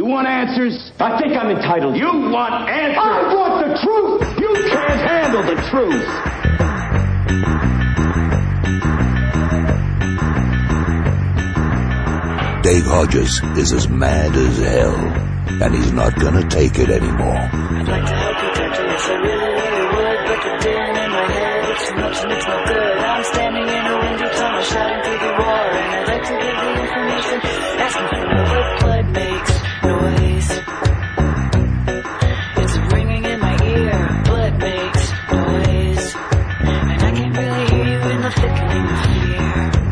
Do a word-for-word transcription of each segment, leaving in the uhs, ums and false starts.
You want answers? I think I'm entitled. You want answers? I want the truth! You can't handle the truth! Dave Hodges is as mad as hell, and he's not gonna take it anymore. I'd like to help you, Doctor, yes, I really, really would, but the din in my head, it's too much and it's no good. I'm standing in a window tunnel, shouting through the roar, and I'd like to give the information, asking for more, but blood makes noise. It's ringing in my ear, blood makes noise, and I can't really hear you in the thickening of fear.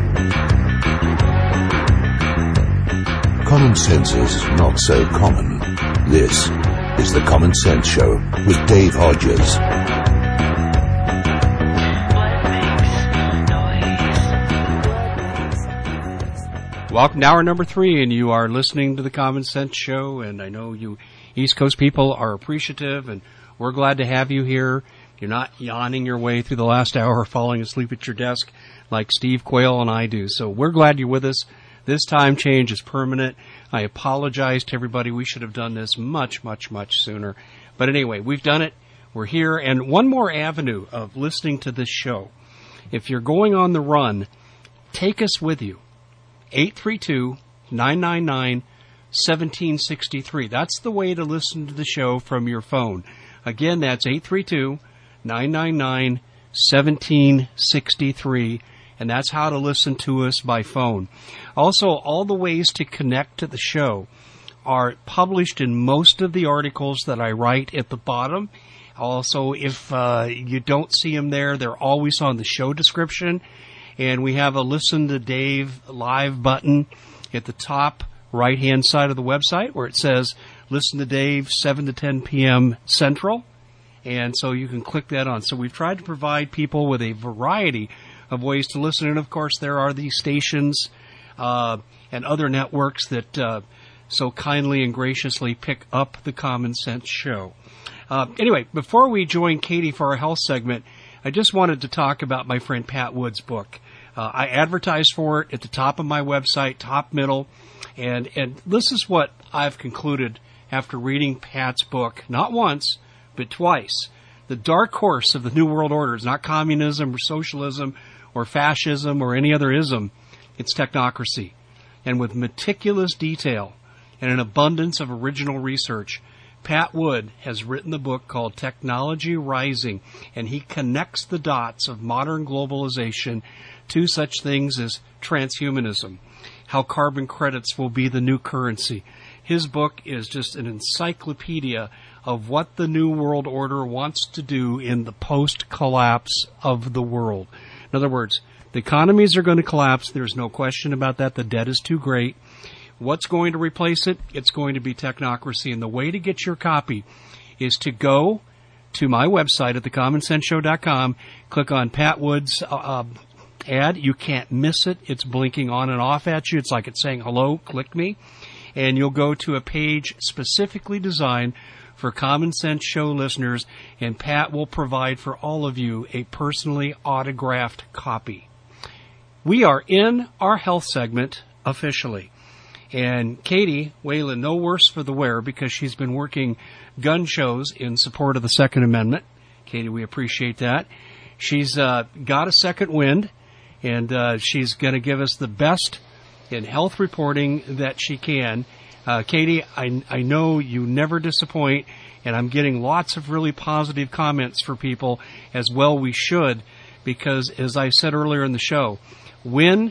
Common sense is not so common. This is the Common Sense Show with Dave Hodges. Welcome to hour number three, and you are listening to the Common Sense Show, and I know you East Coast people are appreciative, and we're glad to have you here. You're not yawning your way through the last hour or falling asleep at your desk like Steve Quayle and I do. So we're glad you're with us. This time change is permanent. I apologize to everybody. We should have done this much, much, much sooner. But anyway, we've done it. We're here. And one more avenue of listening to this show. If you're going on the run, take us with you. eight three two, nine nine nine, one seven six three. That's the way to listen to the show from your phone. Again, that's eight three two, nine nine nine, one seven six three. And that's how to listen to us by phone. Also, all the ways to connect to the show are published in most of the articles that I write at the bottom. Also, if uh, you don't see them there, they're always on the show description. And we have a Listen to Dave live button at the top right-hand side of the website where it says Listen to Dave, seven to ten p.m. Central. And so you can click that on. So we've tried to provide people with a variety of ways to listen. And, of course, there are these stations uh, and other networks that uh, so kindly and graciously pick up the Common Sense Show. Uh, anyway, before we join Katie for our health segment, I just wanted to talk about my friend Pat Wood's book. Uh, I advertise for it at the top of my website, top middle. And, and this is what I've concluded after reading Pat's book, not once, but twice. The dark horse of the New World Order is not communism or socialism or fascism or any other ism. It's technocracy. And with meticulous detail and an abundance of original research, Pat Wood has written the book called Technology Rising, and he connects the dots of modern globalization to such things as transhumanism, how carbon credits will be the new currency. His book is just an encyclopedia of what the New World Order wants to do in the post-collapse of the world. In other words, the economies are going to collapse. There's no question about that. The debt is too great. What's going to replace it? It's going to be technocracy. And the way to get your copy is to go to my website at the common sense show dot com, click on Pat Wood's uh, ad. You can't miss it. It's blinking on and off at you. It's like it's saying, hello, click me. And you'll go to a page specifically designed for Common Sense Show listeners, and Pat will provide for all of you a personally autographed copy. We are in our health segment officially. And Katie Whalen, no worse for the wear because she's been working gun shows in support of the Second Amendment. Katie, we appreciate that. She's uh, got a second wind, and uh, she's going to give us the best in health reporting that she can. Uh, Katie, I, I know you never disappoint, and I'm getting lots of really positive comments for people, as well we should, because as I said earlier in the show, when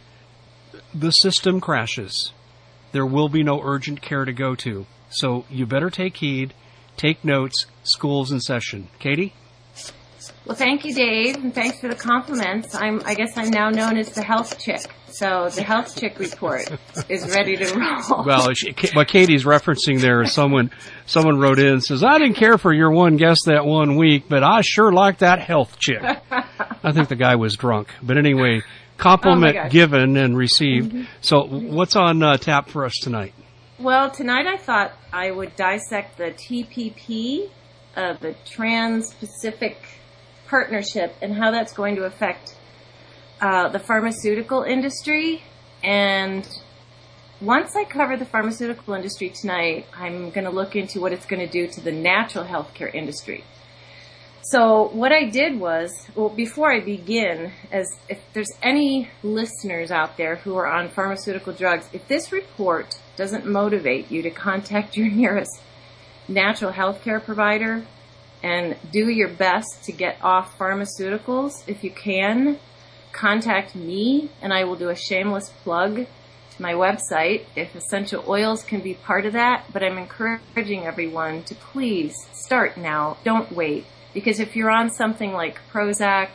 the system crashes, there will be no urgent care to go to. So you better take heed, take notes, school's in session. Katie? Well, thank you, Dave, and thanks for the compliments. I'm, I guess I'm now known as the health chick. So the health chick report is ready to roll. Well, she, what Katie's referencing there is someone, someone wrote in and says, I didn't care for your one guest that one week, but I sure like that health chick. I think the guy was drunk. But anyway, compliment oh given and received. Mm-hmm. So what's on uh, tap for us tonight? Well, tonight I thought I would dissect the T P P, uh, the Trans-Pacific Partnership, and how that's going to affect uh, the pharmaceutical industry and once I cover the pharmaceutical industry tonight, I'm going to look into what it's going to do to the natural healthcare industry. So what I did was, well, before I begin, as if there's any listeners out there who are on pharmaceutical drugs, if this report doesn't motivate you to contact your nearest natural healthcare provider and do your best to get off pharmaceuticals, if you can, contact me and I will do a shameless plug to my website if essential oils can be part of that. But I'm encouraging everyone to please start now. Don't wait. Because if you're on something like Prozac,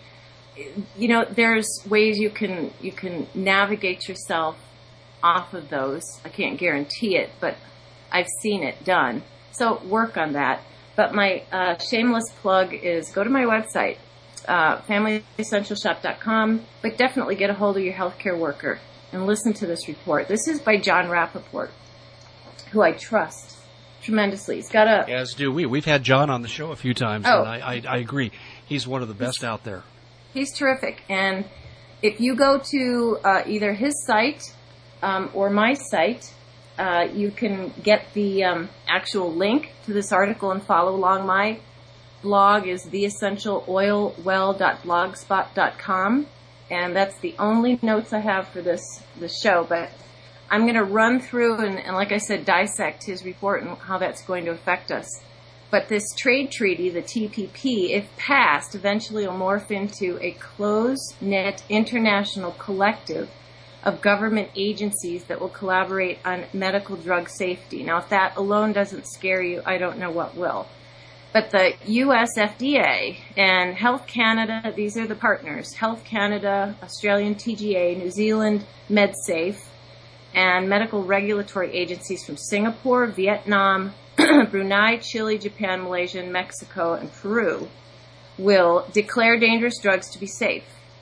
you know, there's ways you can you can navigate yourself off of those. I can't guarantee it, but I've seen it done. So work on that. But my uh, shameless plug is go to my website, uh, family essential shop dot com, but definitely get a hold of your healthcare worker and listen to this report. This is by John Rappaport, who I trust tremendously. He's got a... As do we. We've had John on the show a few times, Oh. and I, I, I agree. He's one of the best out there. He's terrific. And if you go to uh, either his site um, or my site, uh, you can get the um, actual link to this article and follow along. My blog is the essential oil well dot blogspot dot com, and that's the only notes I have for this, this show. But I'm going to run through and, and, like I said, dissect his report and how that's going to affect us. But this trade treaty, the T P P, if passed, eventually will morph into a close-knit international collective of government agencies that will collaborate on medical drug safety. Now, if that alone doesn't scare you, I don't know what will. But the U S F D A and Health Canada, these are the partners, Health Canada, Australian T G A, New Zealand MedSafe, and medical regulatory agencies from Singapore, Vietnam, Brunei, Chile, Japan, Malaysia, and Mexico, and Peru will declare dangerous drugs to be safe.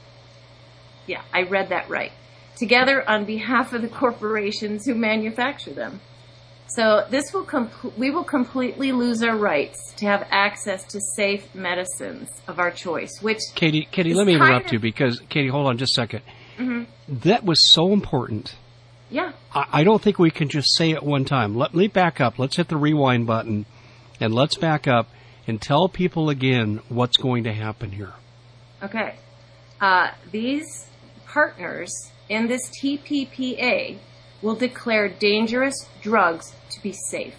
Yeah, I read that right. Together on behalf of the corporations who manufacture them. So this will com- we will completely lose our rights to have access to safe medicines of our choice, which... Katie, Katie, is let me kind interrupt of- you because, Katie, hold on just a second. Mhm. That was so important. Yeah. I, I don't think we can just say it one time. Let me back up. Let's hit the rewind button, and let's back up and tell people again what's going to happen here. Okay. Uh, these partners in this T P P A will declare dangerous drugs to be safe.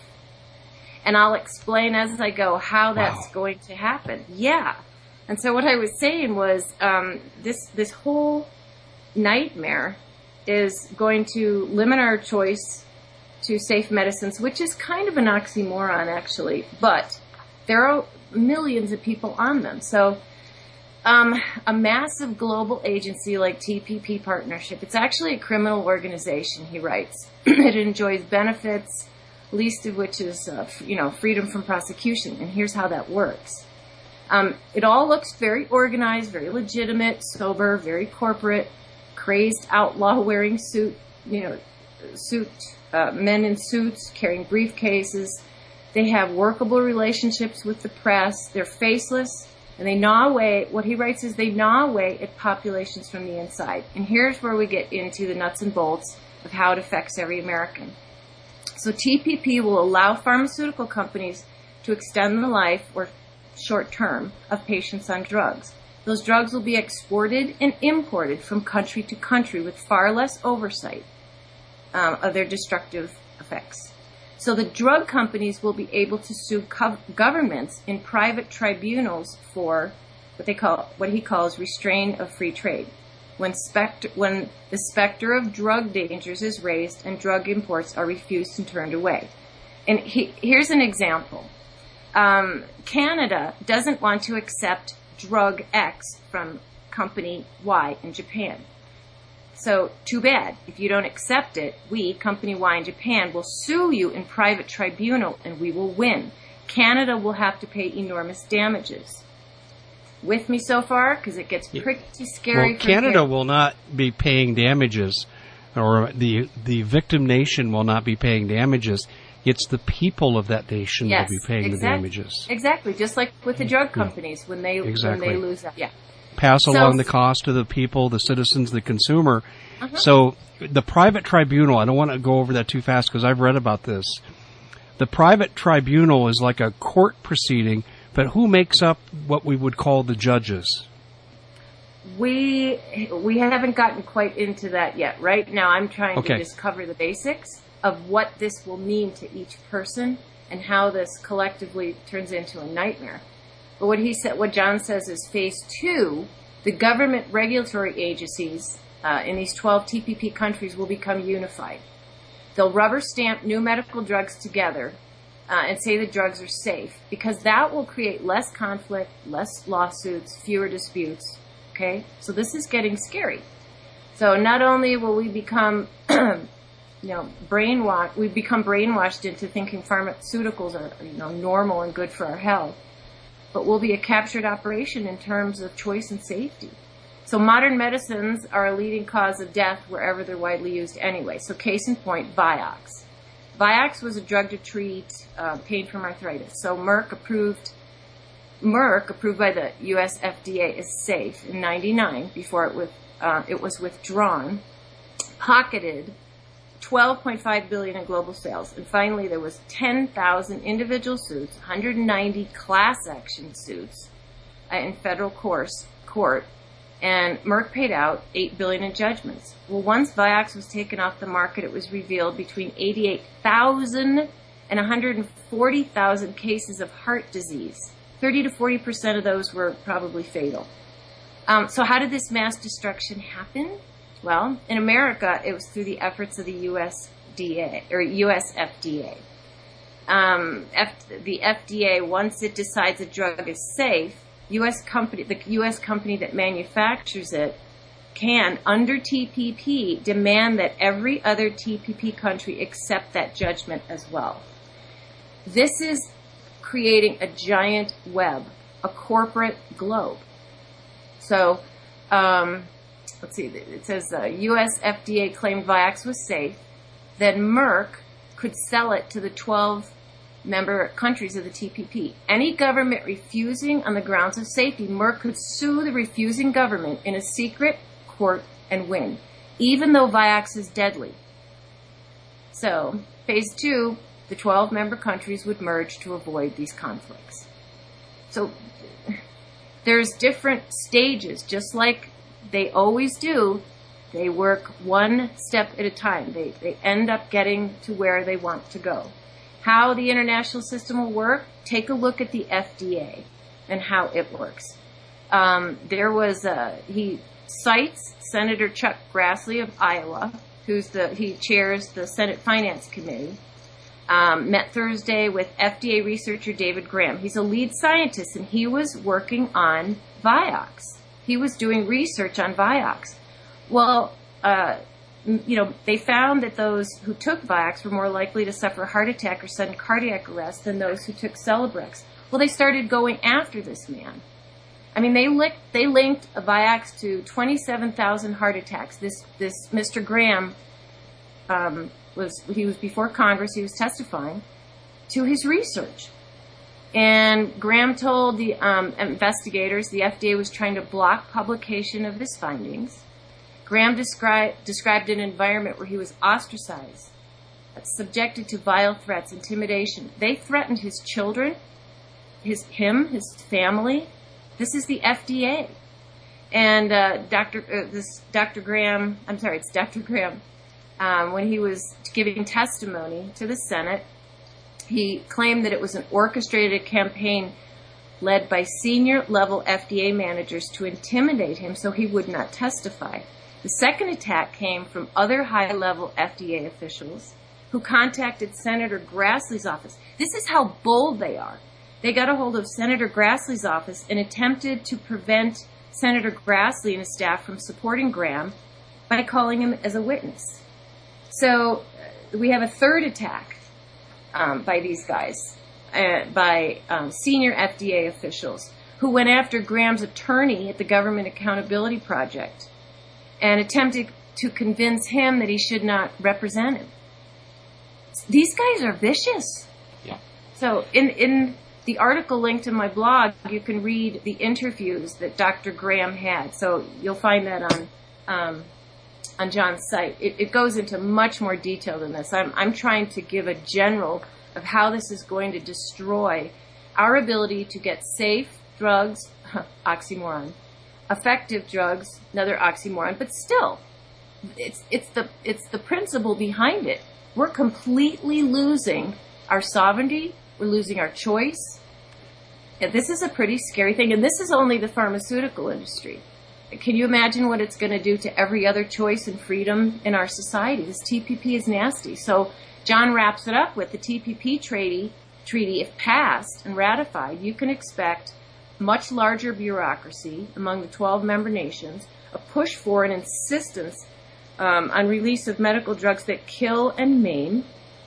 And I'll explain as I go how that's Wow. going to happen. Yeah. And so what I was saying was um, this this whole nightmare is going to limit our choice to safe medicines, which is kind of an oxymoron, actually. But there are millions of people on them. So um, a massive global agency like T P P Partnership, it's actually a criminal organization, he writes. It enjoys benefits, least of which is, uh, f- you know, freedom from prosecution. And here's how that works. Um, it all looks very organized, very legitimate, sober, very corporate, crazed outlaw wearing suit, you know, suit, uh, men in suits carrying briefcases. They have workable relationships with the press. They're faceless, and they gnaw away. What he writes is they gnaw away at populations from the inside. And here's where we get into the nuts and bolts of how it affects every American. So T P P will allow pharmaceutical companies to extend the life, or short term, of patients on drugs. Those drugs will be exported and imported from country to country with far less oversight um, of their destructive effects. So the drug companies will be able to sue co- governments in private tribunals for what they call, what he calls restraint of free trade. When, spect- when the specter of drug dangers is raised and drug imports are refused and turned away. And he, here's an example. Um, Canada doesn't want to accept drug X from company Y in Japan. So, too bad. If you don't accept it, we, company Y in Japan, will sue you in private tribunal and we will win. Canada will have to pay enormous damages. With me so far? Because it gets pretty scary. Well, from Canada here. will not be paying damages, or the the victim nation will not be paying damages. It's the people of that nation Yes, will be paying exact- the damages. Exactly, just like with the drug companies when they Exactly. when they lose that. Yeah. pass So- along the cost to the people, the citizens, the consumer. Uh-huh. So the private tribunal, I don't want to go over that too fast because I've read about this. The private tribunal is like a court proceeding, but who makes up what we would call the judges? We we haven't gotten quite into that yet. Right now, I'm trying Okay. to just cover the basics of what this will mean to each person and how this collectively turns into a nightmare. But what he said, what John says is phase two, the government regulatory agencies uh, in these twelve T P P countries will become unified. They'll rubber stamp new medical drugs together uh, and say the drugs are safe, because that will create less conflict, less lawsuits, fewer disputes. Okay, so this is getting scary. So not only will we become, you know, brainwashed, we become brainwashed into thinking pharmaceuticals are, you know, normal and good for our health, but will be a captured operation in terms of choice and safety. So modern medicines are a leading cause of death wherever they're widely used anyway. So case in point, Vioxx. Vioxx was a drug to treat uh, pain from arthritis. So Merck approved, Merck approved by the U S F D A is safe in ninety-nine before it was uh, it was withdrawn, pocketed twelve point five billion dollars in global sales, and finally there was ten thousand individual suits, one hundred ninety class action suits uh, in federal course, court. And Merck paid out eight billion dollars in judgments. Well, once Vioxx was taken off the market, it was revealed between eighty-eight thousand and one hundred forty thousand cases of heart disease. thirty to forty percent of those were probably fatal. Um, so how did this mass destruction happen? Well, in America, it was through the efforts of the U S D A, or U S F D A. Um, F, the F D A, once it decides a drug is safe, U S company, the U S company that manufactures it can, under T P P, demand that every other T P P country accept that judgment as well. This is creating a giant web, a corporate globe. So, um, let's see, it says uh, U S F D A claimed Vioxx was safe, then Merck could sell it to the twelve member countries of the T P P. Any government refusing on the grounds of safety, Merck could sue the refusing government in a secret court and win, even though Vioxx is deadly. So, phase two, the twelve member countries would merge to avoid these conflicts. So, there's different stages, just like they always do. They work one step at a time. They, they end up getting to where they want to go. How the international system will work, take a look at the F D A and how it works. Um, there was a, he cites Senator Chuck Grassley of Iowa, who's the, he chairs the Senate Finance Committee, um, met Thursday with F D A researcher David Graham. He's a lead scientist, and he was working on Vioxx. He was doing research on Vioxx. Well, uh, you know, they found that those who took Vioxx were more likely to suffer a heart attack or sudden cardiac arrest than those who took Celebrex. Well, they started going after this man. I mean, they linked, they linked Vioxx to twenty-seven thousand heart attacks. This, this Mister Graham, um, was, he was before Congress, he was testifying to his research. And Graham told the um, investigators the F D A was trying to block publication of his findings. Graham described, described an environment where he was ostracized, subjected to vile threats, intimidation. They threatened his children, his him, his family. This is the F D A. And uh, Doctor Uh, this Doctor Graham, I'm sorry, it's Doctor Graham, um, when he was giving testimony to the Senate, he claimed that it was an orchestrated campaign led by senior-level F D A managers to intimidate him so he would not testify. The second attack came from other high-level F D A officials who contacted Senator Grassley's office. This is how bold they are. They got a hold of Senator Grassley's office and attempted to prevent Senator Grassley and his staff from supporting Graham by calling him as a witness. So uh, we have a third attack um, by these guys, uh, by um, senior F D A officials who went after Graham's attorney at the Government Accountability Project and attempted to convince him that he should not represent him. These guys are vicious. Yeah. So in, in the article linked in my blog, you can read the interviews that Doctor Graham had. So you'll find that on um, on John's site. It, it goes into much more detail than this. I'm, I'm trying to give a general of how this is going to destroy our ability to get safe drugs, oxymoron, effective drugs, another oxymoron, but still, it's it's the it's the principle behind it. We're completely losing our sovereignty. We're losing our choice. And this is a pretty scary thing, and this is only the pharmaceutical industry. Can you imagine what it's going to do to every other choice and freedom in our society? This T P P is nasty. So John wraps it up with the T P P treaty, treaty, if passed and ratified, you can expect much larger bureaucracy among the twelve member nations, a push for an insistence um, on release of medical drugs that kill and maim,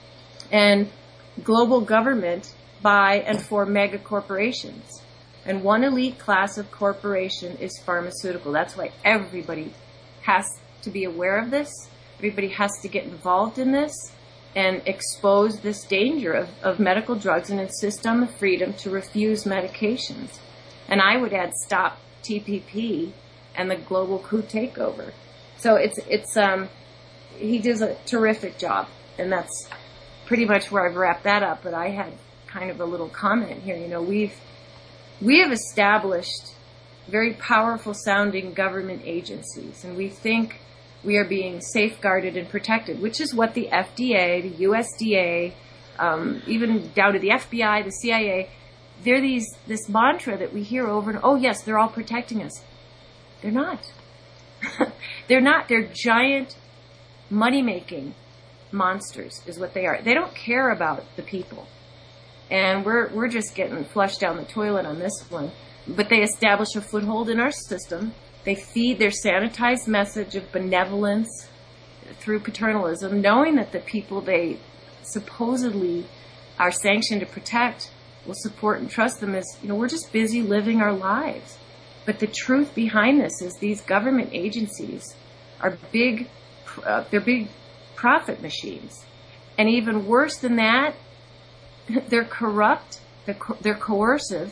and global government by and for mega corporations. And one elite class of corporation is pharmaceutical. That's why everybody has to be aware of this. Everybody has to get involved in this and expose this danger of, of medical drugs and insist on the freedom to refuse medications. And I would add stop T P P and the global coup takeover. So it's, it's, um, he does a terrific job. And that's pretty much where I've wrapped that up. But I had kind of a little comment here. You know, we've, we have established very powerful sounding government agencies, and we think we are being safeguarded and protected, which is what the F D A, the U S D A, um, even down to the F B I, the C I A, they're these, this mantra that we hear over and, oh yes, they're all protecting us. They're not. They're not. They're giant money-making monsters is what they are. They don't care about the people. And we're we're just getting flushed down the toilet on this one. But they establish a foothold in our system. They feed their sanitized message of benevolence through paternalism, knowing that the people they supposedly are sanctioned to protect will support and trust them as, you know, we're just busy living our lives. But the truth behind this is these government agencies are big, uh, they're big profit machines. And even worse than that, they're corrupt, they're, co- they're coercive,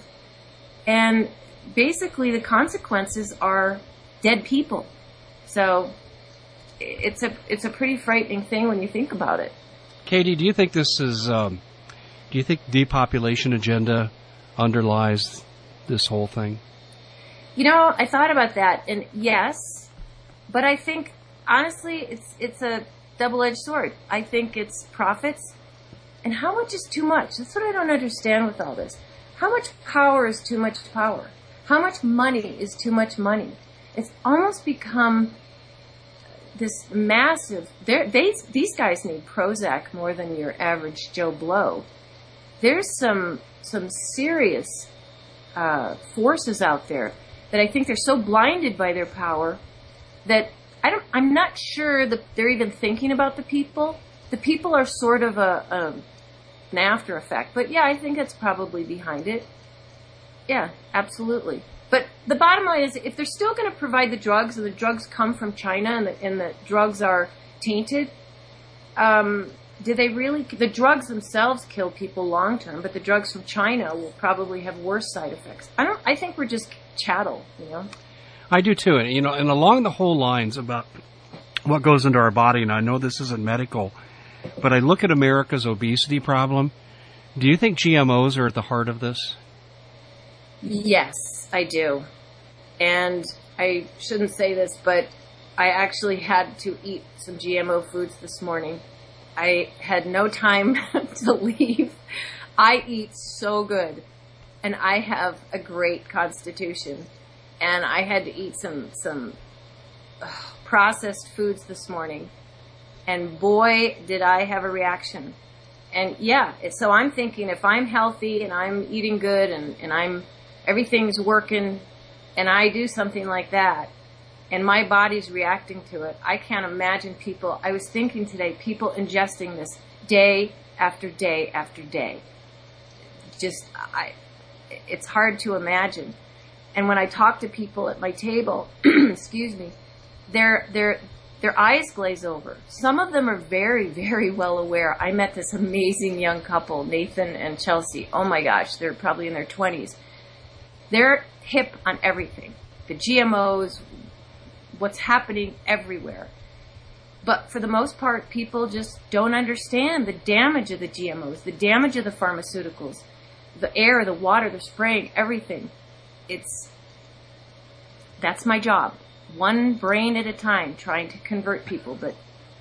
and basically the consequences are dead people. So it's a it's a pretty frightening thing when you think about it. Katie, do you think this is, um, do you think depopulation agenda underlies this whole thing? You know, I thought about that, and yes, but I think, honestly, it's it's a double-edged sword. I think it's profits. And how much is too much? That's what I don't understand with all this. How much power is too much power? How much money is too much money? It's almost become this massive... They, these guys need Prozac more than your average Joe Blow. There's some some serious uh, forces out there that I think they're so blinded by their power that I don't, I'm not sure that they're even thinking about the people. The people are sort of a... a an after effect. But yeah, I think it's probably behind it. Yeah, absolutely. But the bottom line is, if they're still going to provide the drugs, and the drugs come from China, and the, and the drugs are tainted, um, do they really, the drugs themselves kill people long term, but the drugs from China will probably have worse side effects. I don't, I think we're just chattel, you know? I do too. And, you know, and along the whole lines about what goes into our body, and I know this isn't medical, but I look at America's obesity problem. Do you think G M Os are at the heart of this? Yes, I do. And I shouldn't say this, but I actually had to eat some G M O foods this morning. I had no time to leave. I eat so good, and I have a great constitution. And I had to eat some, some ugh, processed foods this morning. And boy, did I have a reaction. And yeah, so I'm thinking if I'm healthy and I'm eating good and, and I'm, everything's working and I do something like that and my body's reacting to it, I can't imagine people, I was thinking today, people ingesting this day after day after day. Just, I, it's hard to imagine. And when I talk to people at my table, excuse me, they're, they're, their eyes glaze over. Some of them are very, very well aware. I met this amazing young couple, Nathan and Chelsea. Oh my gosh, they're probably in their twenties. They're hip on everything. The G M Os, what's happening everywhere. But for the most part, people just don't understand the damage of the G M Os, the damage of the pharmaceuticals, the air, the water, the spraying, everything. It's, that's my job. One brain at a time, trying to convert people, but...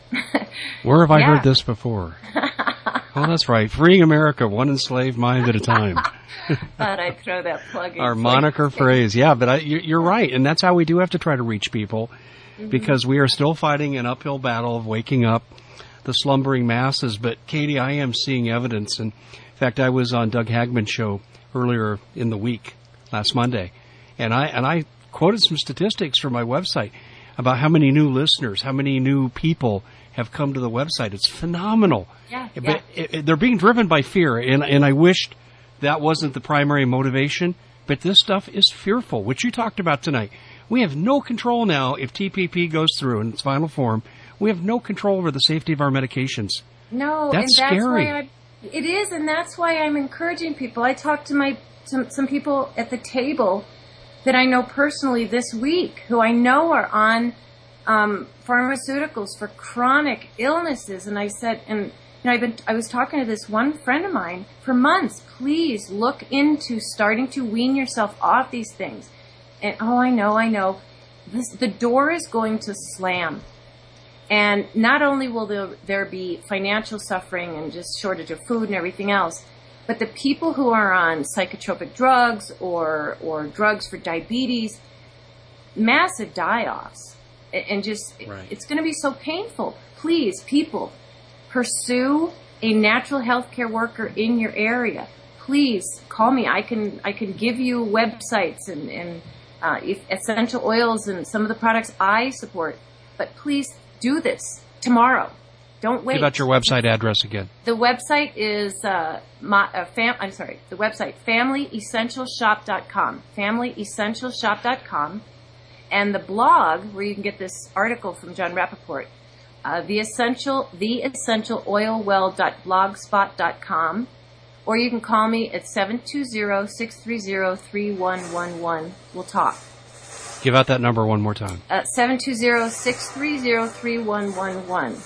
Where have I yeah. heard this before? Oh, that's right. Freeing America, one enslaved mind at a time. Thought I'd throw that plug in. Our moniker phrase. Yeah, but I, you're right. And that's how we do have to try to reach people, mm-hmm. because we are still fighting an uphill battle of waking up the slumbering masses. But, Katie, I am seeing evidence. And in fact, I was on Doug Hagman's show earlier in the week, last Monday, and I and I quoted some statistics from my website about how many new listeners, how many new people have come to the website. It's phenomenal. Yeah, but yeah. It, it, they're being driven by fear, and and I wished that wasn't the primary motivation. But this stuff is fearful, which you talked about tonight. We have no control now if T P P goes through in its final form. We have no control over the safety of our medications. No, that's and that's scary. why I, it is, and that's why I'm encouraging people. I talked to my some, some people at the table that I know personally this week, who I know are on um, pharmaceuticals for chronic illnesses, and I said, and you know, I've been, I was talking to this one friend of mine for months. Please look into starting to wean yourself off these things. And oh, I know, I know, this the door is going to slam, and not only will there, there be financial suffering and just shortage of food and everything else, but the people who are on psychotropic drugs or or drugs for diabetes, massive die-offs. And just, right. It's going to be so painful. Please, people, pursue a natural health care worker in your area. Please call me. I can I can give you websites and, and uh, if essential oils and some of the products I support. But please do this tomorrow. Don't wait. Give out your website address again. The website is uh, my, uh, fam- I'm sorry. The website family essential shop dot com. family essential shop dot com, and the blog where you can get this article from John Rappaport, uh, the essential the essential oil well dot blogspot dot com, or you can call me at seven two zero, six three zero, three one one one. We'll talk. Give out that number one more time. Uh, seven two zero, six three zero, three one one one.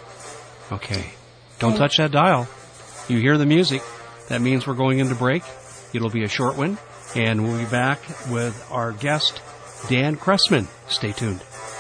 Okay. Don't touch that dial. You hear the music. That means we're going into break. It'll be a short one. And we'll be back with our guest, Dan Cressman. Stay tuned.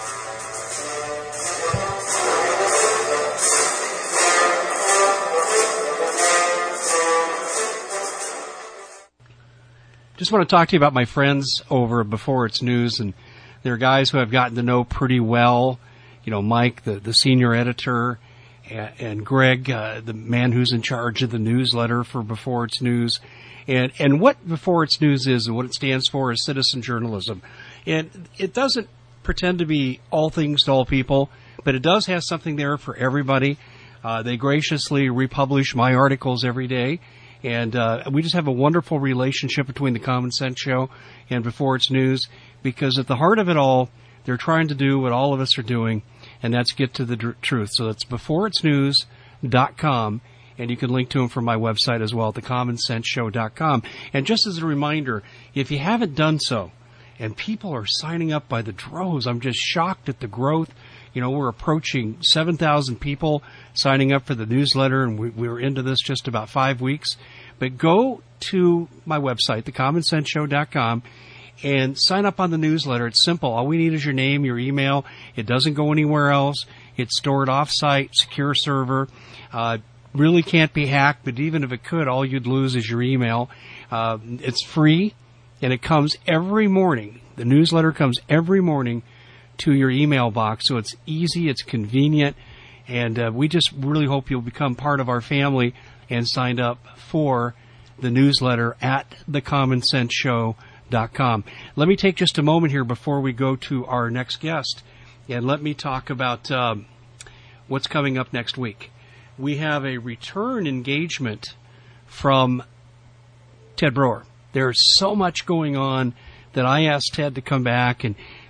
Just want to talk to you about my friends over Before It's News. And they're guys who I've gotten to know pretty well. You know, Mike, the, the senior editor, and Greg, uh, the man who's in charge of the newsletter for Before It's News. And, and what Before It's News is and what it stands for is citizen journalism. And it doesn't pretend to be all things to all people, but it does have something there for everybody. Uh, they graciously republish my articles every day. And uh, we just have a wonderful relationship between the Common Sense Show and Before It's News, because at the heart of it all, they're trying to do what all of us are doing, and that's get to the dr- truth. So that's before it's news dot com, and you can link to them from my website as well at the common sense show dot com. And just as a reminder, if you haven't done so, and people are signing up by the droves, I'm just shocked at the growth. You know, we're approaching seven thousand people signing up for the newsletter, and we, we were into this just about five weeks. But go to my website, the common sense show dot com, and sign up on the newsletter. It's simple. All we need is your name, your email. It doesn't go anywhere else. It's stored off-site, secure server. Uh, really can't be hacked, but even if it could, all you'd lose is your email. Uh, it's free, and it comes every morning. The newsletter comes every morning to your email box, so it's easy, it's convenient, and uh, we just really hope you'll become part of our family and signed up for the newsletter at the common sense show dot com. Let me take just a moment here before we go to our next guest, and let me talk about um, what's coming up next week. We have a return engagement from Ted Broer. There's so much going on that I asked Ted to come back, and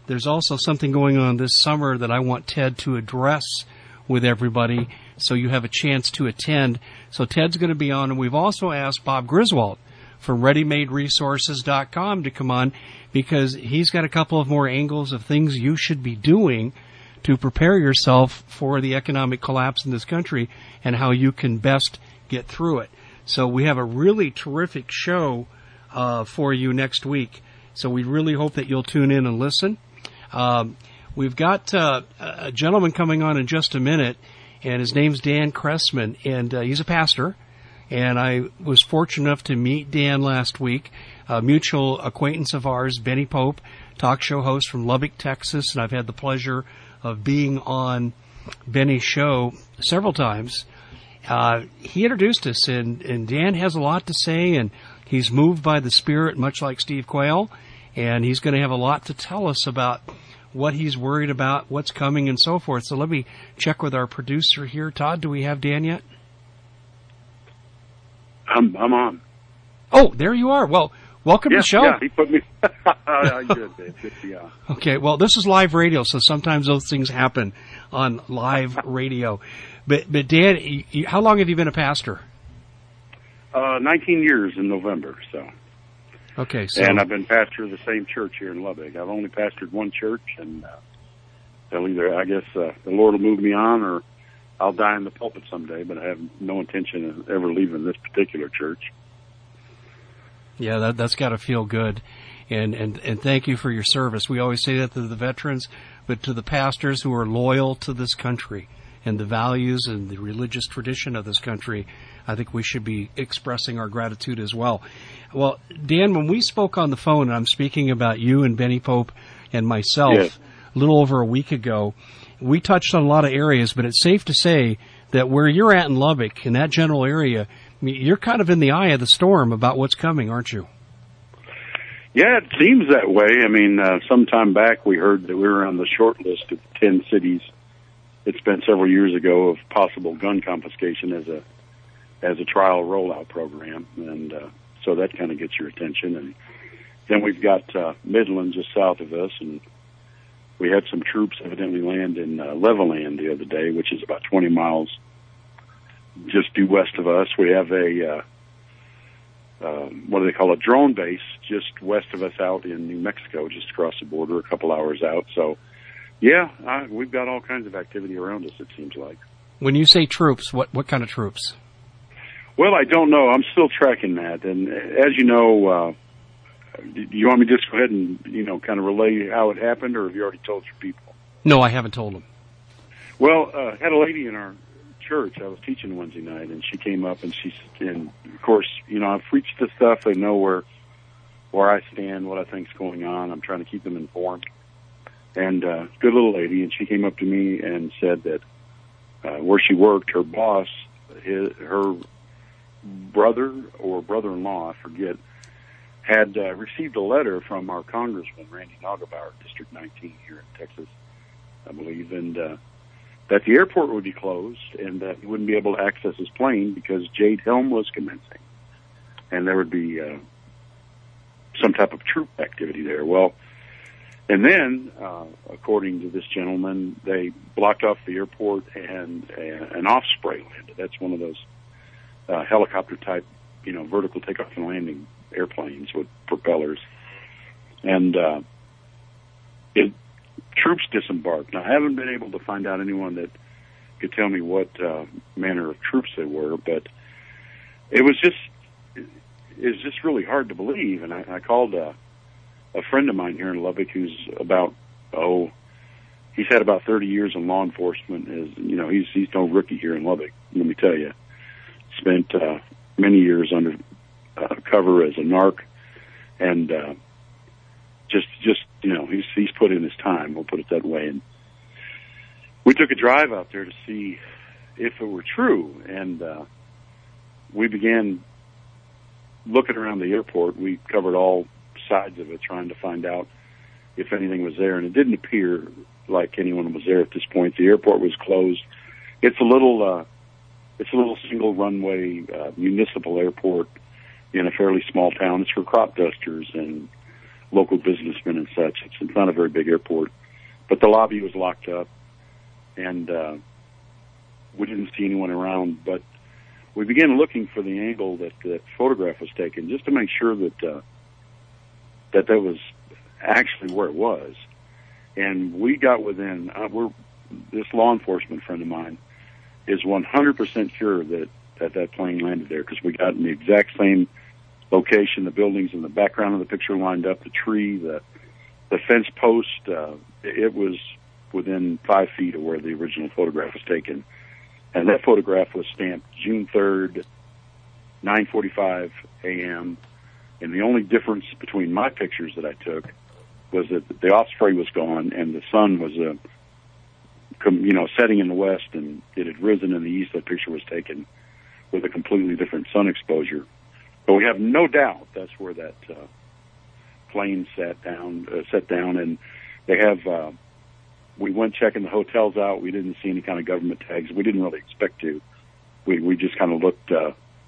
there's also something going on this summer that I want Ted to address with everybody, so you have a chance to attend. So Ted's going to be on, and we've also asked Bob Griswold from ready made resources dot com to come on, because he's got a couple of more angles of things you should be doing to prepare yourself for the economic collapse in this country and how you can best get through it. So we have a really terrific show uh, for you next week. So we really hope that you'll tune in and listen. Um, we've got uh, a gentleman coming on in just a minute, and his name's Dan Cressman, and uh, he's a pastor. And I was fortunate enough to meet Dan last week, a mutual acquaintance of ours, Benny Pope, talk show host from Lubbock, Texas, and I've had the pleasure of being on Benny's show several times. Uh, he introduced us, and, and Dan has a lot to say, and he's moved by the Spirit, much like Steve Quayle, and he's going to have a lot to tell us about what he's worried about, what's coming, and so forth. So let me check with our producer here. Todd, do we have Dan yet? I'm, I'm on. Oh, there you are. Well, welcome yeah, to the show. Yeah, he put me. Good, Dave. Good to be on. Okay, well, this is live radio, so sometimes those things happen on live radio. But, but Dan, you, you, how long have you been a pastor? Uh, nineteen years in November, so. Okay, so. And I've been pastor of the same church here in Lubbock. I've only pastored one church, and uh, they'll either, I guess, uh, the Lord will move me on, or I'll die in the pulpit someday, but I have no intention of ever leaving this particular church. Yeah, that, that's got to feel good. And, and, and thank you for your service. We always say that to the veterans, but to the pastors who are loyal to this country and the values and the religious tradition of this country, I think we should be expressing our gratitude as well. Well, Dan, when we spoke on the phone, and I'm speaking about you and Benny Pope and myself, yes. a little over a week ago, we touched on a lot of areas, but it's safe to say that where you're at in Lubbock, in that general area, you're kind of in the eye of the storm about what's coming, aren't you? Yeah, it seems that way. I mean, uh, some time back we heard that we were on the short list of ten cities. It's been several years ago of possible gun confiscation as a as a trial rollout program, and uh, so that kind of gets your attention. And then we've got uh, Midland just south of us, and we had some troops evidently land in uh, Levelland the other day, which is about twenty miles just due west of us. We have a, uh, uh, what do they call it, drone base just west of us out in New Mexico, just across the border, a couple hours out. So, yeah, I, we've got all kinds of activity around us, it seems like. When you say troops, what, what kind of troops? Well, I don't know. I'm still tracking that. And as you know, uh, do you want me to just go ahead and, you know, kind of relay how it happened, or have you already told your people? No, I haven't told them. Well, uh, had a lady in our church. I was teaching Wednesday night, and she came up, and she, and of course, you know, I've preached this stuff. They know where where I stand, what I think's going on. I'm trying to keep them informed. And uh, good little lady, and she came up to me and said that uh, where she worked, her boss, his, her brother or brother-in-law, I forget, had uh, received a letter from our congressman, Randy Nagelbauer, District nineteen here in Texas, I believe, and uh, that the airport would be closed and that he wouldn't be able to access his plane because Jade Helm was commencing. And there would be uh, some type of troop activity there. Well, and then, uh, according to this gentleman, they blocked off the airport and uh, an Osprey landed. That's one of those uh, helicopter-type, you know, vertical takeoff and landing airplanes with propellers. And uh, it troops disembarked. Now, I haven't been able to find out anyone that could tell me what uh, manner of troops they were, but it was just it was just really hard to believe. And I, I called a, a friend of mine here in Lubbock who's about oh, he's had about thirty years in law enforcement. Is you know he's he's no rookie here in Lubbock. Let me tell you, spent uh, many years under uh, cover as a narc, and uh, just just. You know, he's he's put in his time, we'll put it that way. And we took a drive out there to see if it were true. And uh, we began looking around the airport. We covered all sides of it, trying to find out if anything was there. And it didn't appear like anyone was there at this point. The airport was closed. It's a little, uh, it's a little single runway uh, municipal airport in a fairly small town. It's for crop dusters and local businessmen and such. It's, it's not a very big airport, but the lobby was locked up, and uh, we didn't see anyone around. But we began looking for the angle that the photograph was taken, just to make sure that uh, that that was actually where it was. And we got within. Uh, we're this law enforcement friend of mine is one hundred percent sure that, that that plane landed there, because we got in the exact same location, the buildings in the background of the picture lined up, the tree, the the fence post. Uh, it was within five feet of where the original photograph was taken. And that photograph was stamped June third, nine forty-five a.m. And the only difference between my pictures that I took was that the osprey was gone and the sun was a you know, setting in the west, and it had risen in the east. That picture was taken with a completely different sun exposure. But we have no doubt that's where that uh, plane sat down, uh, set down, and they have, uh, we went checking the hotels out. We didn't see any kind of government tags. We didn't really expect to. We, we just kind of looked, uh,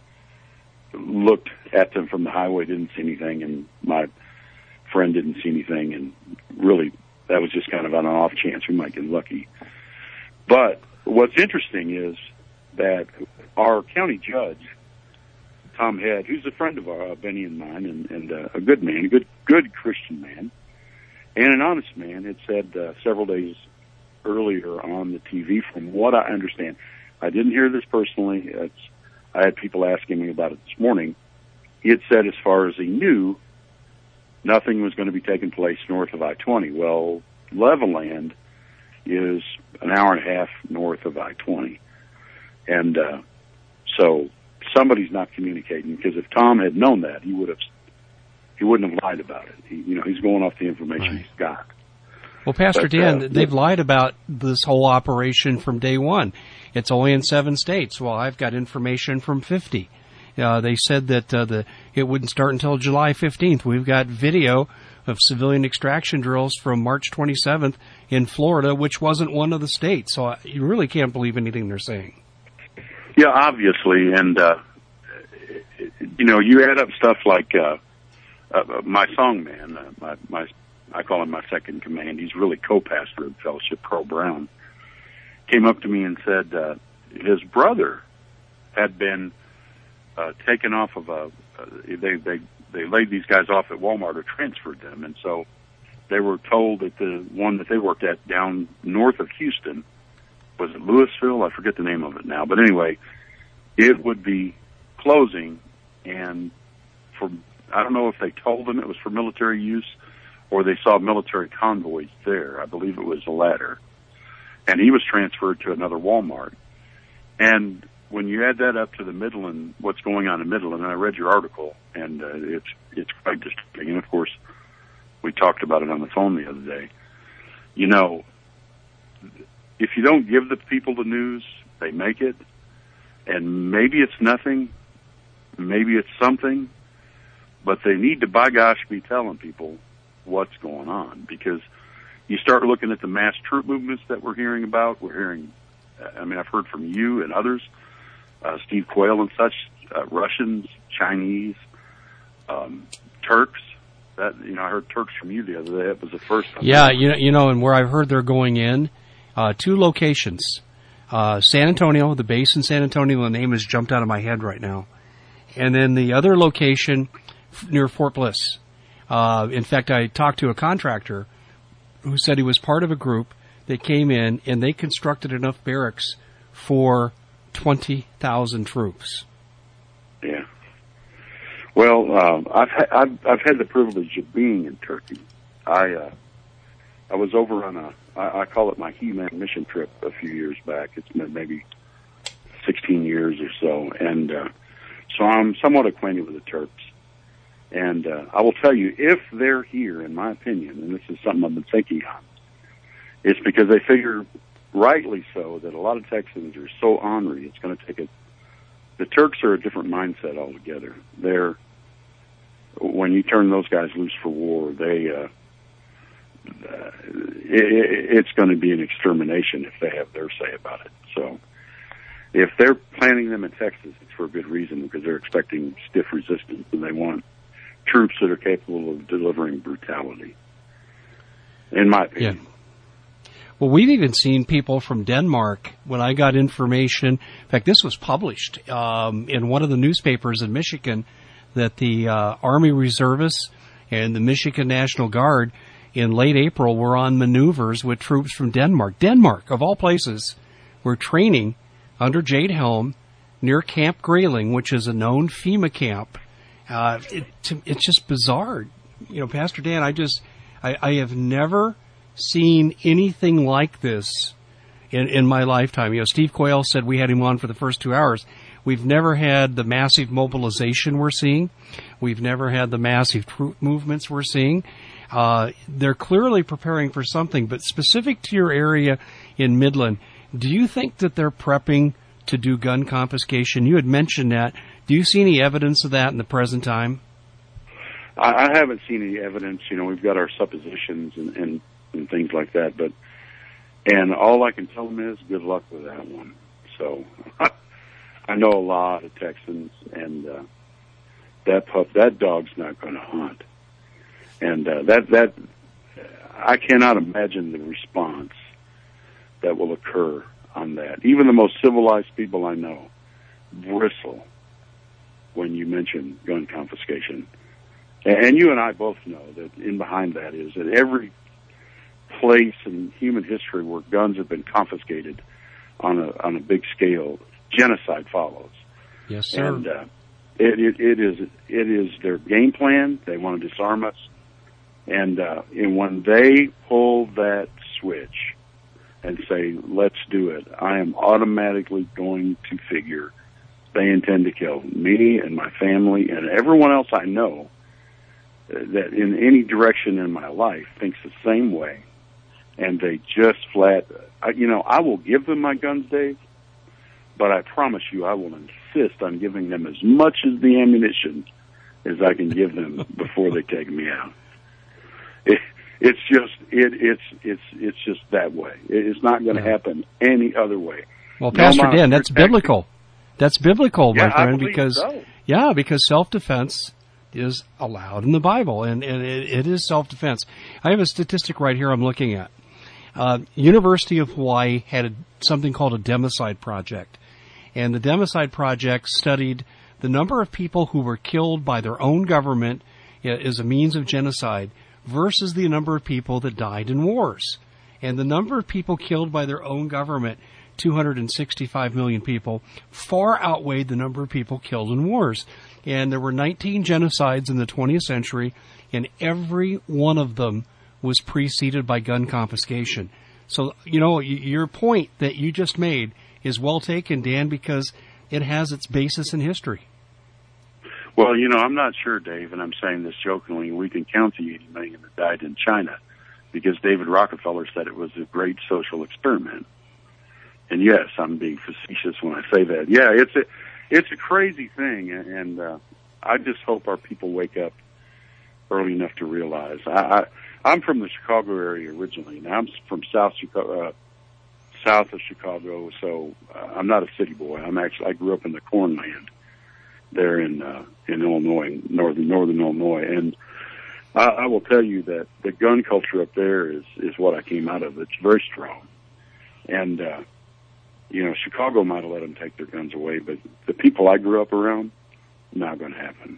looked at them from the highway, didn't see anything, and my friend didn't see anything, and really that was just kind of on an off chance we might get lucky. But what's interesting is that our county judge, Tom Head, who's a friend of our, uh, Benny and mine, and, and uh, a good man, a good good Christian man, and an honest man, had said uh, several days earlier on the T V, from what I understand, I didn't hear this personally, it's, I had people asking me about it this morning, he had said as far as he knew, nothing was going to be taking place north of I twenty. Well, Levelland is an hour and a half north of I twenty. And uh, so somebody's not communicating, because if Tom had known that, he would have, he wouldn't have lied about it. He, you know, he's going off the information right. he's got. Well, Pastor but, Dan, uh, they've lied about this whole operation from day one. It's only in seven states. Well, I've got information from fifty. Uh, they said that uh, the it wouldn't start until July fifteenth. We've got video of civilian extraction drills from March twenty-seventh in Florida, which wasn't one of the states. So uh, you really can't believe anything they're saying. Yeah, obviously. And, uh, you know, you add up stuff like uh, uh, my songman, uh, my, my, I call him my second command. He's really co-pastor of Fellowship, Carl Brown, came up to me and said uh, his brother had been uh, taken off of a, uh, they, they, they laid these guys off at Walmart or transferred them. And so they were told that the one that they worked at down north of Houston, was it Louisville? I forget the name of it now. But anyway, it would be closing, and for, I don't know if they told them it was for military use or they saw military convoys there. I believe it was the latter. And he was transferred to another Walmart. And when you add that up to the Midland, what's going on in Midland, and I read your article, and uh, it's it's quite disturbing. And of course, we talked about it on the phone the other day. You know, if you don't give the people the news, they make it. And maybe it's nothing, maybe it's something, but they need to, by gosh, be telling people what's going on. Because you start looking at the mass troop movements that we're hearing about. We're hearing, I mean, I've heard from you and others, uh, Steve Quayle and such, uh, Russians, Chinese, um, Turks. That, you know, I heard Turks from you the other day. That was the first time. Yeah, you know, you know, and where I've heard they're going in, uh, two locations. Uh, San Antonio, the base in San Antonio, the name has jumped out of my head right now. And then the other location f- near Fort Bliss. Uh, in fact, I talked to a contractor who said he was part of a group that came in and they constructed enough barracks for twenty thousand troops. Yeah. Well, um, I've, ha- I've, I've had the privilege of being in Turkey. I, uh, I was over on a, I, I call it my He-Man mission trip a few years back. It's been maybe sixteen years or so. And, uh, so I'm somewhat acquainted with the Turks. And, uh, I will tell you, if they're here, in my opinion, and this is something I've been thinking on, it's because they figure, rightly so, that a lot of Texans are so ornery, it's going to take a, the Turks are a different mindset altogether. They're, when you turn those guys loose for war, they, uh, uh it, it's going to be an extermination if they have their say about it. So if they're planning them in Texas, it's for a good reason, because they're expecting stiff resistance and they want troops that are capable of delivering brutality, in my opinion. Yeah. Well, we've even seen people from Denmark, when I got information, in fact, this was published um, in one of the newspapers in Michigan, that the uh, Army Reservists and the Michigan National Guard in late April were on maneuvers with troops from Denmark. Denmark, of all places, were training under Jade Helm near Camp Grayling, which is a known FEMA camp. Uh, it, it's just bizarre. You know, Pastor Dan, I just, I, I have never seen anything like this in, in my lifetime. You know, Steve Quayle said we had him on for the first two hours. We've never had the massive mobilization we're seeing. We've never had the massive troop movements we're seeing. Uh, they're clearly preparing for something, but specific to your area in Midland, do you think that they're prepping to do gun confiscation? You had mentioned that. Do you see any evidence of that in the present time? I, I haven't seen any evidence. You know, we've got our suppositions and, and and things like that, but and all I can tell them is good luck with that one. So I know a lot of Texans, and uh, that pup, that dog's not going to hunt, and uh, that that I cannot imagine the response that will occur on that. Even the most civilized people I know bristle when you mention gun confiscation, and you and I both know that in behind that is that every place in human history where guns have been confiscated on a on a big scale, genocide follows. Yes, sir. And uh, it, it it is it is their game plan. They want to disarm us, and uh, and when they pull that switch and say, "Let's do it," I am automatically going to figure they intend to kill me and my family and everyone else I know that in any direction in my life thinks the same way. And they just flat, you know, I will give them my guns, Dave, but I promise you I will insist on giving them as much as the ammunition as I can give them before they take me out. It, it's just, it, it's, it's, it's just that way. It's not going to yeah. happen any other way. Well, no Pastor Dan, that's biblical. That's biblical, my yeah, friend, I believe because, so. yeah, because self-defense is allowed in the Bible, and, and it, it is self-defense. I have a statistic right here I'm looking at. Uh, University of Hawaii had a, something called a Democide Project, and the Democide Project studied the number of people who were killed by their own government as a means of genocide versus the number of people that died in wars. And the number of people killed by their own government, two hundred sixty-five million people, far outweighed the number of people killed in wars. And there were nineteen genocides in the twentieth century, and every one of them was preceded by gun confiscation. So, you know, your point that you just made is well taken, Dan, because it has its basis in history. Well, you know, I'm not sure, Dave, and I'm saying this jokingly, we can count the eighty million that died in China because David Rockefeller said it was a great social experiment. And yes, I'm being facetious when I say that. Yeah, it's a, it's a crazy thing, and uh, I just hope our people wake up early enough to realize. I, I I'm from the Chicago area originally. Now I'm from South Chicago, uh, south of Chicago, so uh, I'm not a city boy. I'm actually I grew up in the cornland there in uh, in Illinois, northern northern Illinois, and I, I will tell you that the gun culture up there is is what I came out of. It's very strong, and uh, you know, Chicago might have let them take their guns away, but the people I grew up around, not going to happen.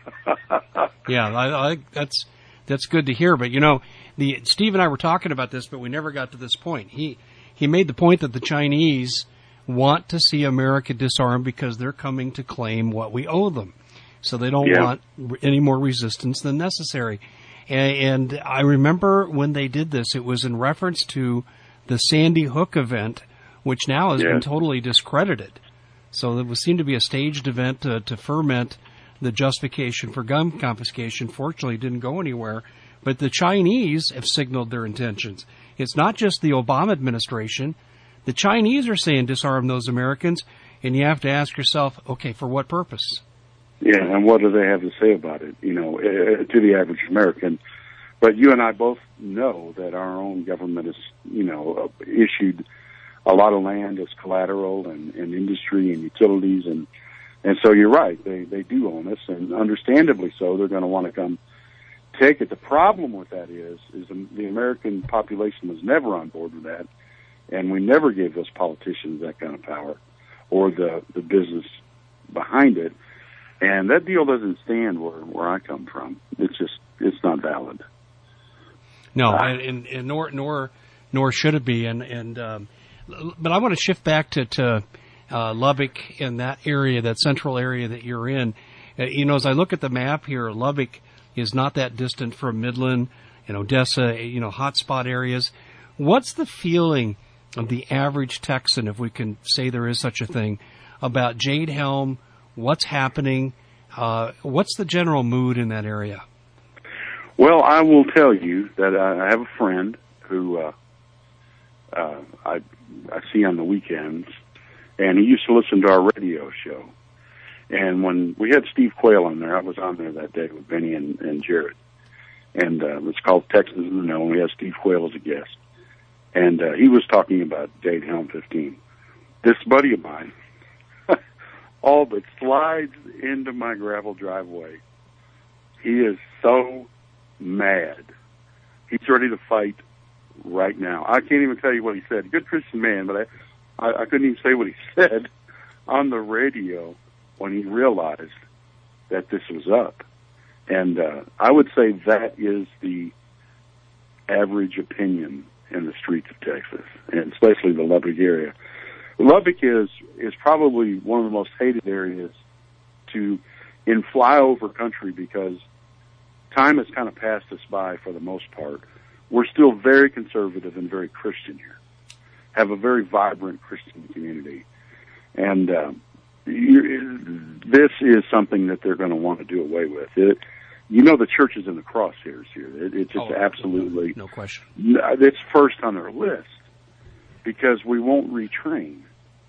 yeah, I, I, that's. That's good to hear, but you know, the Steve and I were talking about this, but we never got to this point. He he made the point that the Chinese want to see America disarmed because they're coming to claim what we owe them, so they don't yeah. want any more resistance than necessary. And, and I remember when they did this, it was in reference to the Sandy Hook event, which now has yeah. been totally discredited. So it seemed to be a staged event to, to ferment the justification for gun confiscation. Fortunately, didn't go anywhere. But the Chinese have signaled their intentions. It's not just the Obama administration. The Chinese are saying disarm those Americans, and you have to ask yourself, okay, for what purpose? Yeah, and what do they have to say about it, you know, uh, to the average American? But you and I both know that our own government has, you know, uh, issued a lot of land as collateral and, and industry and utilities and And so you're right, they, they do own us, and understandably so, they're going to want to come take it. The problem with that is, is the American population was never on board with that, and we never gave those politicians that kind of power or the, the business behind it. And that deal doesn't stand where, where I come from. It's just, it's not valid. No, uh, and, and nor, nor, nor should it be. And, and, um, but I want to shift back to, to, uh, Lubbock and that area, that central area that you're in. Uh, you know, as I look at the map here, Lubbock is not that distant from Midland and Odessa, you know, hotspot areas. What's the feeling of the average Texan, if we can say there is such a thing, about Jade Helm? What's happening? Uh, what's the general mood in that area? Well, I will tell you that I have a friend who uh, uh, I I see on the weekends, and he used to listen to our radio show. And when we had Steve Quayle on there, I was on there that day with Benny and, and Jared. And uh, it's called Texans in the Know, and we had Steve Quayle as a guest. And uh, he was talking about Jade Helm fifteen. This buddy of mine all but slides into my gravel driveway. He is so mad. He's ready to fight right now. I can't even tell you what he said. Good Christian man, but I, I, I couldn't even say what he said on the radio when he realized that this was up. And uh, I would say that is the average opinion in the streets of Texas, and especially the Lubbock area. Lubbock is is probably one of the most hated areas to in flyover country because time has kind of passed us by for the most part. We're still very conservative and very Christian here, have a very vibrant Christian community. And um, you, this is something that they're going to want to do away with. It, you know, the church is in the crosshairs here. It, it's just oh, absolutely... No question. It's first on their list because we won't retrain.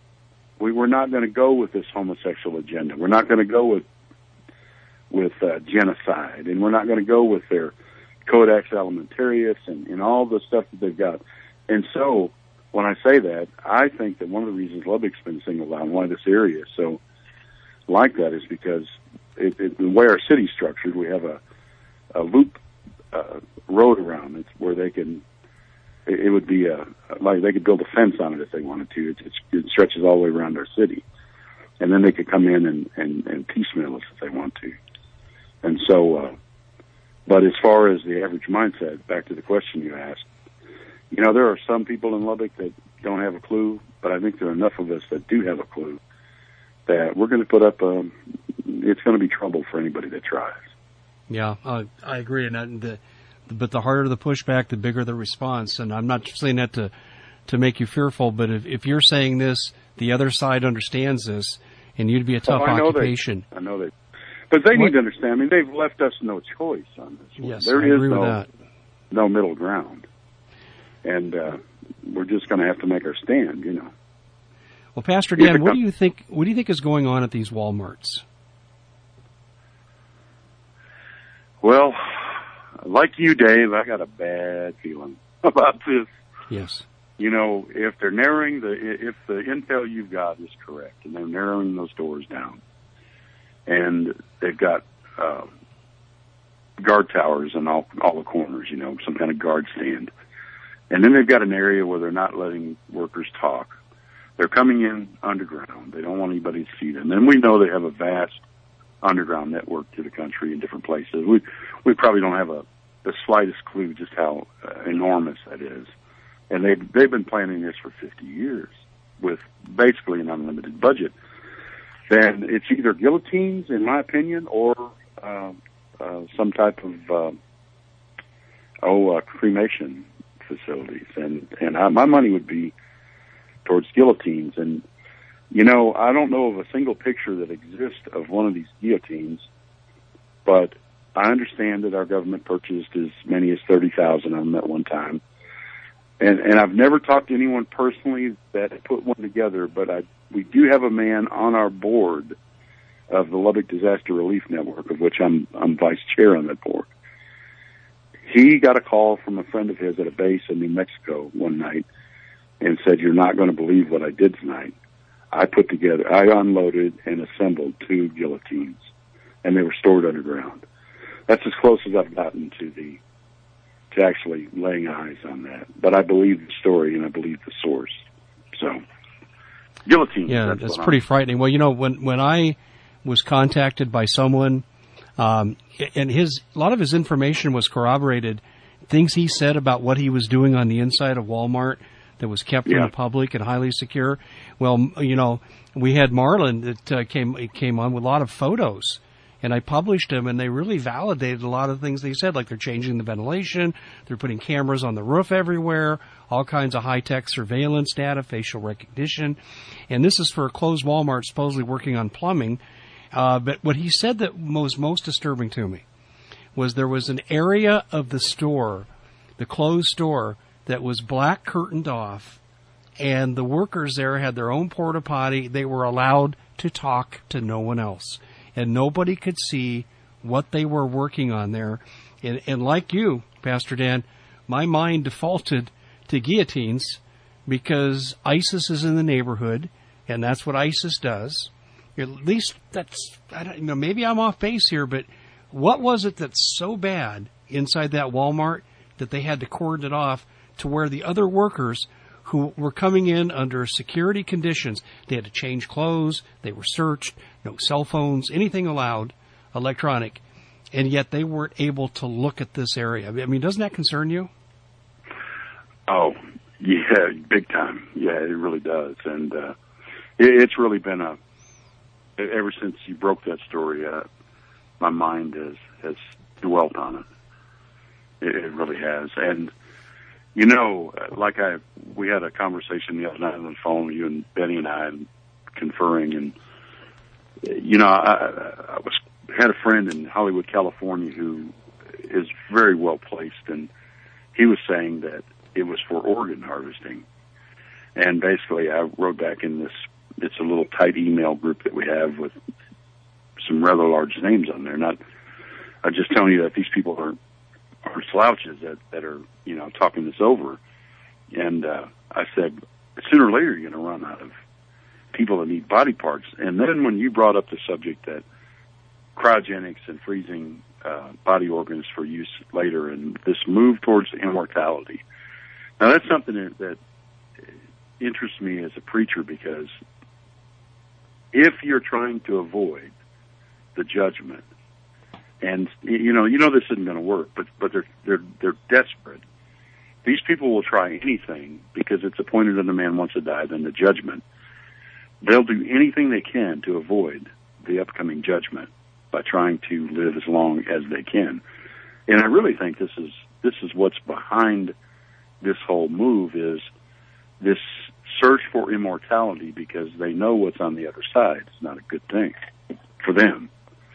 We were not going to go with this homosexual agenda. We're not going to go with with uh, genocide, and we're not going to go with their Codex Alimentarius and, and all the stuff that they've got. And so, when I say that, I think that one of the reasons Lubbock's been singled out and why this area is so like that is because it, it, the way our city's structured, we have a, a loop uh, road around it where they can, it, it would be a, like they could build a fence on it if they wanted to. It, it, it stretches all the way around our city. And then they could come in and, and, and piecemeal us if they want to. And so, uh, but as far as the average mindset, back to the question you asked, you know, there are some people in Lubbock that don't have a clue, but I think there are enough of us that do have a clue that we're going to put up a, it's going to be trouble for anybody that tries. Yeah, uh, I agree. And that, the, but the harder the pushback, the bigger the response. And I'm not saying that to, to make you fearful, but if, if you're saying this, the other side understands this, and you'd be a tough oh, I know occupation. They, I know that. But they what? need to understand. I mean, they've left us no choice on this one. Yes, there I is agree no, with that. no middle ground. And uh, we're just going to have to make our stand, you know. Well, Pastor Dan, what do you think? What do you think is going on at these Walmarts? Well, like you, Dave, I got a bad feeling about this. Yes. You know, if they're narrowing the, if the intel you've got is correct, and they're narrowing those doors down, and they've got uh, guard towers in all all the corners, you know, some kind of guard stand, and then they've got an area where they're not letting workers talk. They're coming in underground. They don't want anybody to see them. And we know they have a vast underground network to the country in different places. We we probably don't have a the slightest clue just how uh, enormous that is. And they've, they've been planning this for fifty years with basically an unlimited budget. Then it's either guillotines, in my opinion, or uh, uh, some type of uh, oh uh, cremation facilities. And and I, my money would be towards guillotines. And you know, I don't know of a single picture that exists of one of these guillotines, but I understand that our government purchased as many as thirty thousand of them at one time. And, and I've never talked to anyone personally that put one together, but I, we do have a man on our board of the Lubbock Disaster Relief Network, of which I'm, I'm vice chair on that board. He got a call from a friend of his at a base in New Mexico one night and said, "You're not going to believe what I did tonight. I put together, I unloaded and assembled two guillotines, and they were stored underground. That's as close as I've gotten to the to actually laying eyes on that. But I believe the story and I believe the source. So, guillotine. Yeah, that's, that's what pretty I'm, frightening. Well, you know, when when I was contacted by someone, um, and his a lot of his information was corroborated, things he said about what he was doing on the inside of Walmart that was kept Yeah. from the public and highly secure. Well, you know, we had Marlon that uh, came came on with a lot of photos. And I published them, and they really validated a lot of things they said, like they're changing the ventilation, they're putting cameras on the roof everywhere, all kinds of high-tech surveillance data, facial recognition. And this is for a closed Walmart supposedly working on plumbing. Uh, but what he said that was most disturbing to me was there was an area of the store, the closed store, that was black curtained off, and the workers there had their own porta potty. They were allowed to talk to no one else. And nobody could see what they were working on there. And, and like you, Pastor Dan, my mind defaulted to guillotines because ISIS is in the neighborhood, and that's what ISIS does. At least that's, I don't you know, maybe I'm off base here, but what was it that's so bad inside that Walmart that they had to cordon it off to where the other workers who were coming in under security conditions, they had to change clothes, they were searched, no cell phones, anything allowed, electronic, and yet they weren't able to look at this area. I mean, doesn't that concern you? Oh, yeah, big time. Yeah, it really does. And uh, it, it's really been a, ever since you broke that story, uh, my mind has, has dwelt on it. It, it really has. And, you know, like I, we had a conversation the other night on the phone, you and Benny and I, and conferring, and, you know, I, I was, had a friend in Hollywood, California, who is very well placed, and he was saying that it was for organ harvesting. And basically, I wrote back in this, it's a little tight email group that we have with some rather large names on there. Not, I'm just telling you that these people are, are slouches that, that are, you know, talking this over. And uh, I said, sooner or later, you're going to run out of people that need body parts. And then when you brought up the subject that cryogenics and freezing uh, body organs for use later, and this move towards immortality. Now, that's something that, that interests me as a preacher, because if you're trying to avoid the judgment, and you know, you know this isn't going to work, but but they're they're they're desperate. These people will try anything because it's appointed unto man once to die, then the judgment. They'll do anything they can to avoid the upcoming judgment by trying to live as long as they can. And I really think this is this is what's behind this whole move, is this search for immortality, because they know what's on the other side. It's not a good thing for them.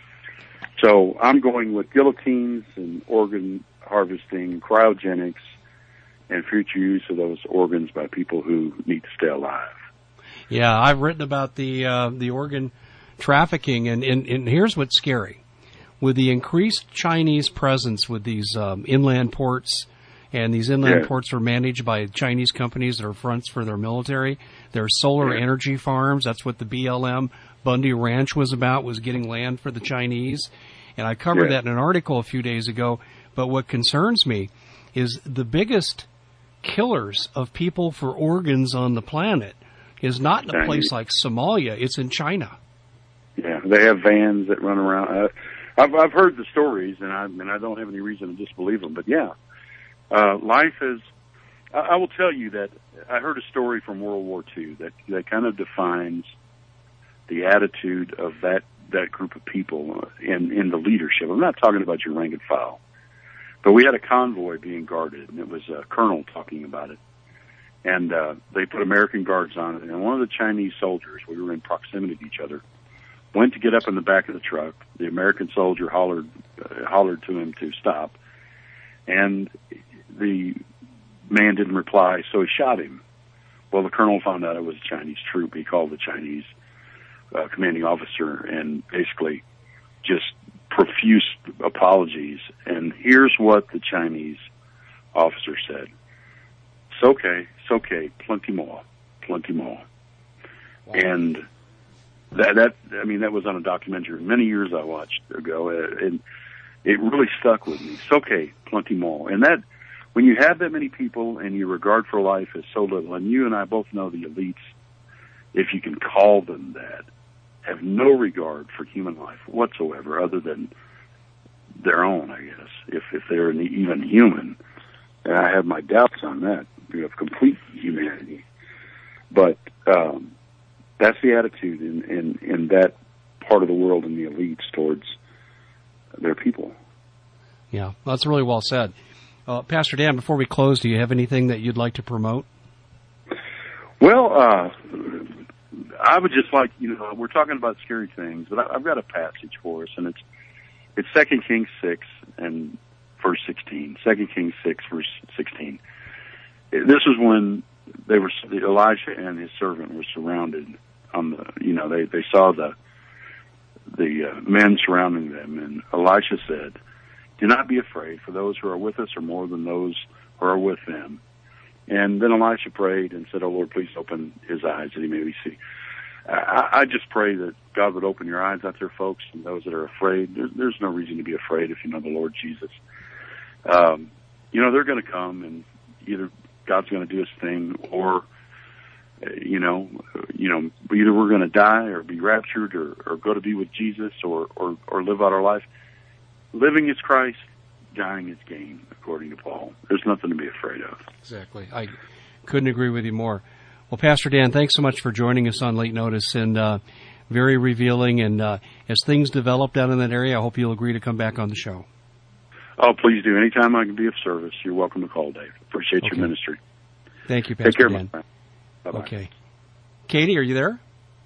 So I'm going with guillotines and organ harvesting, cryogenics, and future use of those organs by people who need to stay alive. Yeah, I've written about the uh, the organ trafficking, and, and, and here's what's scary. With the increased Chinese presence with these um, inland ports, and these inland yeah. ports are managed by Chinese companies that are fronts for their military. There are solar yeah. energy farms. That's what the B L M Bundy Ranch was about, was getting land for the Chinese. And I covered yeah. that in an article a few days ago. But what concerns me is the biggest killers of people for organs on the planet is not in a place like Somalia. It's in China. Yeah, they have vans that run around. Uh, I've I've heard the stories, and I and I don't have any reason to disbelieve them. But yeah, uh, life is. I, I will tell you that I heard a story from World War Two that that kind of defines the attitude of that that group of people in in the leadership. I'm not talking about your rank and file, but we had a convoy being guarded, and it was a colonel talking about it. And uh, they put American guards on it, and one of the Chinese soldiers, we were in proximity to each other, went to get up in the back of the truck. The American soldier hollered uh, hollered to him to stop, and the man didn't reply, so he shot him. Well, the colonel found out it was a Chinese troop. He called the Chinese uh, commanding officer and basically just profuse apologies. And here's what the Chinese officer said. It's okay, it's okay, plenty more, plenty more. Wow. And that, that, I mean, that was on a documentary many years I watched ago, and it really stuck with me. Soke Plenty Mall. And that, when you have that many people and your regard for life is so little, and you and I both know the elites, if you can call them that, have no regard for human life whatsoever other than their own, I guess, if, if they're even human. And I have my doubts on that, you have complete humanity. But um, that's the attitude in, in, in that part of the world in the elites towards their people. Yeah, that's really well said. Uh, Pastor Dan, before we close, do you have anything that you'd like to promote? Well, uh, I would just like, you know, we're talking about scary things, but I, I've got a passage for us, and it's it's Second Kings six and verse sixteen. Second Kings six, verse sixteen. This is when they were, Elijah and his servant were surrounded on the, you know, they, they saw the the uh, men surrounding them, and Elisha said, "Do not be afraid, for those who are with us are more than those who are with them." And then Elisha prayed and said, "Oh Lord, please open his eyes that he may see." I, I just pray that God would open your eyes out there, folks, and those that are afraid. There's, there's no reason to be afraid if you know the Lord Jesus. Um, you know, they're going to come, and either God's going to do his thing, or, uh, you know, you know, either we're going to die or be raptured or, or go to be with Jesus or, or, or live out our life. Living is Christ, dying is gain, according to Paul. There's nothing to be afraid of. Exactly. I couldn't agree with you more. Well, Pastor Dan, thanks so much for joining us on Late Notice, and uh, very revealing. And uh, as things develop down in that area, I hope you'll agree to come back on the show. Oh, please do. Anytime I can be of service, you're welcome to call, Dave. Appreciate Okay. your ministry. Thank you, Pastor Take care, Dan. my friend. Bye-bye. Okay. Katie, are you there?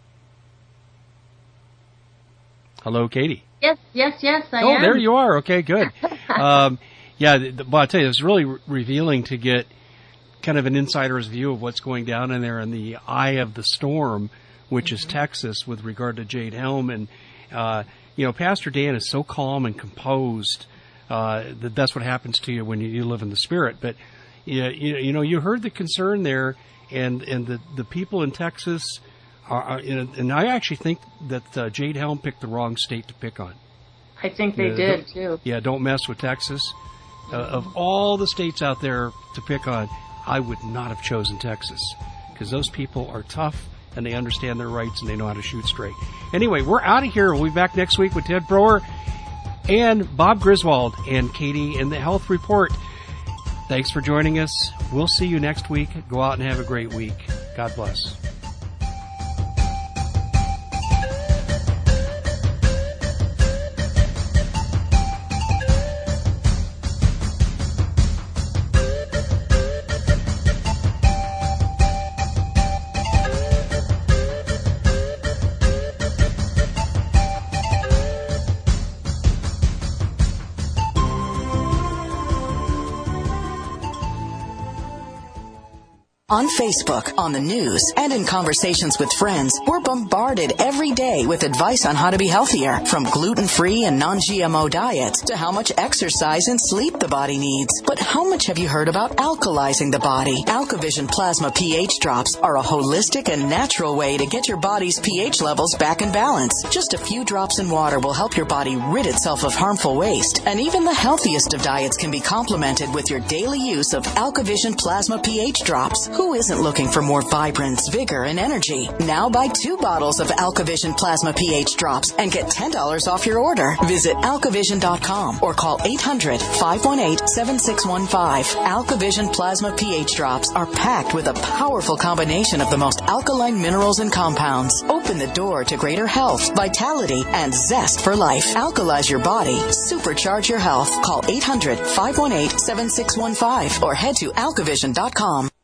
Hello, Katie. Yes, yes, yes, I oh, am. there you are. Okay, good. um, yeah, the, the, well, I'll tell you, it's really re- revealing to get kind of an insider's view of what's going down in there in the eye of the storm, which is Texas, with regard to Jade Helm. And, uh, you know, Pastor Dan is so calm and composed uh, that that's what happens to you when you, you live in the Spirit. But, you, you, you know, you heard the concern there, and, and the, the people in Texas are, are you know, and I actually think that uh, Jade Helm picked the wrong state to pick on. I think they Yeah, did, don't- too. Yeah, don't mess with Texas. Uh, of all the states out there to pick on, I would not have chosen Texas, because those people are tough and they understand their rights and they know how to shoot straight. Anyway, we're out of here. We'll be back next week with Ted Broer and Bob Griswold and Katie in the Health Report. Thanks for joining us. We'll see you next week. Go out and have a great week. God bless. On Facebook, on the news, and in conversations with friends, we're bombarded every day with advice on how to be healthier, from gluten-free and non-G M O diets to how much exercise and sleep the body needs. But how much have you heard about alkalizing the body? AlkaVision Plasma pH drops are a holistic and natural way to get your body's pH levels back in balance. Just a few drops in water will help your body rid itself of harmful waste. And even the healthiest of diets can be complemented with your daily use of AlkaVision Plasma pH drops. Who isn't looking for more vibrance, vigor, and energy? Now buy two bottles of AlkaVision Plasma pH drops and get ten dollars off your order. Visit alkavision dot com or call eight hundred, five one eight, seven six one five. AlkaVision Plasma pH drops are packed with a powerful combination of the most alkaline minerals and compounds. Open the door to greater health, vitality, and zest for life. Alkalize your body. Supercharge your health. Call eight hundred, five one eight, seven six one five or head to alkavision dot com.